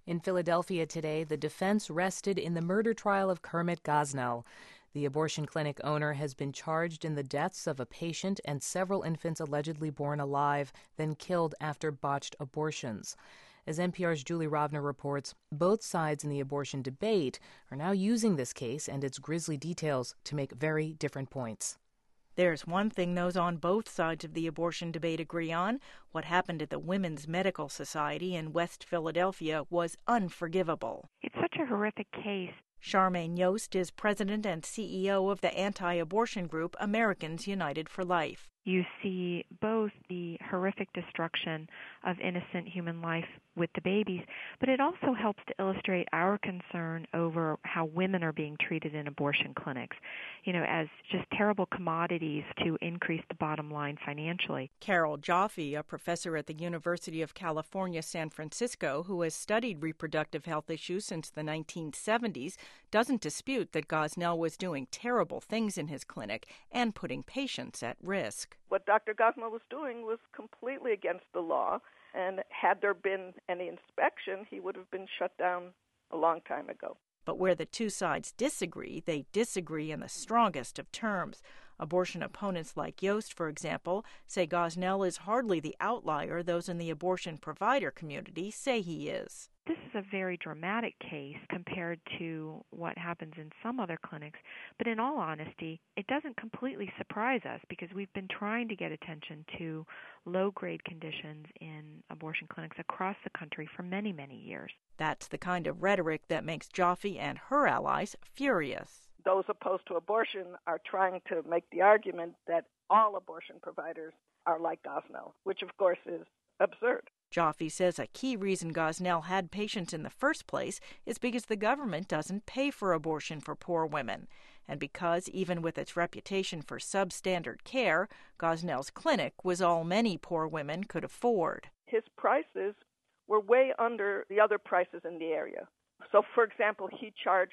In Philadelphia today, the defense rested in the murder trial of Kermit Gosnell. The abortion clinic owner has been charged in the deaths of a patient and several infants allegedly born alive, then killed after botched abortions. As NPR's Julie Rovner reports, both sides in the abortion debate are now using this case and its grisly details to make very different points. There's one thing those on both sides of the abortion debate agree on. What happened at the Women's Medical Society in West Philadelphia was unforgivable. It's such a horrific case. Charmaine Yost is president and CEO of the anti-abortion group Americans United for Life. You see both the horrific destruction of innocent human life with the babies, but it also helps to illustrate our concern over how women are being treated in abortion clinics, as just terrible commodities to increase the bottom line financially. Carol Jaffe, a professor at the University of California, San Francisco, who has studied reproductive health issues since the 1970s, doesn't dispute that Gosnell was doing terrible things in his clinic and putting patients at risk. What Dr. Gosnell was doing was completely against the law, and had there been any inspection, he would have been shut down a long time ago. But where the two sides disagree, they disagree in the strongest of terms. Abortion opponents like Yost, for example, say Gosnell is hardly the outlier those in the abortion provider community say he is. This is a very dramatic case compared to what happens in some other clinics, but in all honesty, it doesn't completely surprise us because we've been trying to get attention to low-grade conditions in abortion clinics across the country for many, many years. That's the kind of rhetoric that makes Jaffe and her allies furious. Those opposed to abortion are trying to make the argument that all abortion providers are like Gosnell, which of course is absurd. Jaffe says a key reason Gosnell had patients in the first place is because the government doesn't pay for abortion for poor women, and because, even with its reputation for substandard care, Gosnell's clinic was all many poor women could afford. His prices were way under the other prices in the area. So, for example, he charged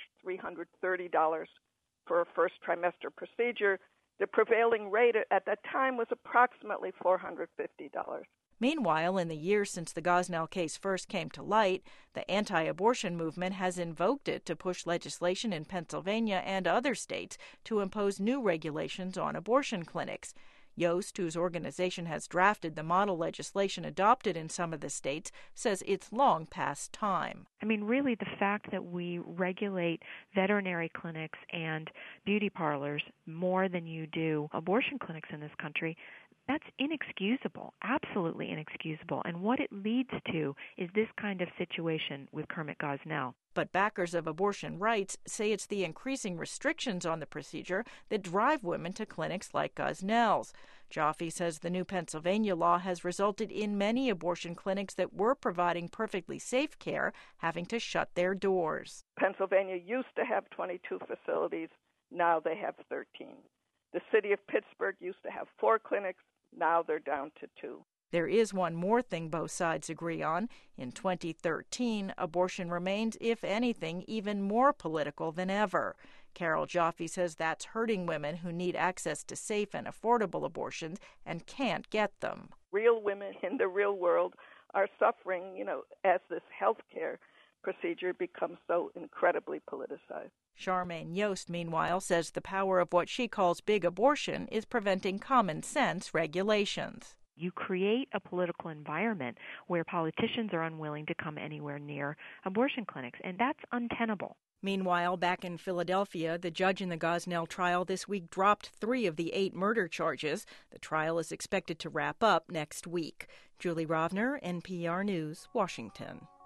$330 for a first trimester procedure. The prevailing rate at that time was approximately $450. Meanwhile, in the years since the Gosnell case first came to light, the anti-abortion movement has invoked it to push legislation in Pennsylvania and other states to impose new regulations on abortion clinics. Yost, whose organization has drafted the model legislation adopted in some of the states, says it's long past time. Really, the fact that we regulate veterinary clinics and beauty parlors more than you do abortion clinics in this country, that's inexcusable, absolutely inexcusable. And what it leads to is this kind of situation with Kermit Gosnell. But backers of abortion rights say it's the increasing restrictions on the procedure that drive women to clinics like Gosnell's. Jaffe says the new Pennsylvania law has resulted in many abortion clinics that were providing perfectly safe care having to shut their doors. Pennsylvania used to have 22 facilities. Now they have 13. The city of Pittsburgh used to have 4 clinics. Now they're down to 2. There is one more thing both sides agree on. In 2013, abortion remains, if anything, even more political than ever. Carol Jaffe says that's hurting women who need access to safe and affordable abortions and can't get them. Real women in the real world are suffering, as this health care procedure becomes so incredibly politicized. Charmaine Yost, meanwhile, says the power of what she calls big abortion is preventing common sense regulations. You create a political environment where politicians are unwilling to come anywhere near abortion clinics, and that's untenable. Meanwhile, back in Philadelphia, the judge in the Gosnell trial this week dropped 3 of the 8 murder charges. The trial is expected to wrap up next week. Julie Rovner, NPR News, Washington.